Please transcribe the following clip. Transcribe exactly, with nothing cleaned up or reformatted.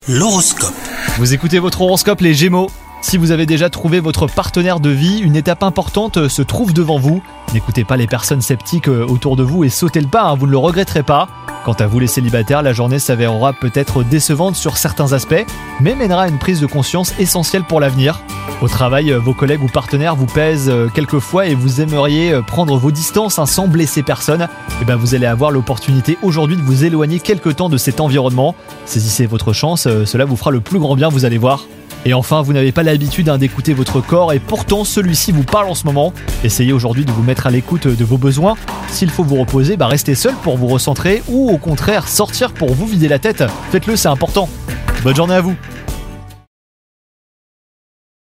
L'horoscope. Vous écoutez votre horoscope les Gémeaux. Si vous avez déjà trouvé votre partenaire de vie, une étape importante se trouve devant vous. N'écoutez pas les personnes sceptiques autour de vous et sautez le pas, hein, vous ne le regretterez pas. Quant à vous les célibataires, la journée s'avérera peut-être décevante sur certains aspects, mais mènera à une prise de conscience essentielle pour l'avenir. Au travail, vos collègues ou partenaires vous pèsent quelquefois et vous aimeriez prendre vos distances hein, sans blesser personne. Et ben vous allez avoir l'opportunité aujourd'hui de vous éloigner quelque temps de cet environnement. Saisissez votre chance, cela vous fera le plus grand bien, vous allez voir. Et enfin, vous n'avez pas l'habitude hein, d'écouter votre corps et pourtant celui-ci vous parle en ce moment. Essayez aujourd'hui de vous mettre à l'écoute de vos besoins. S'il faut vous reposer, bah restez seul pour vous recentrer ou au contraire sortir pour vous vider la tête. Faites-le, c'est important. Bonne journée à vous.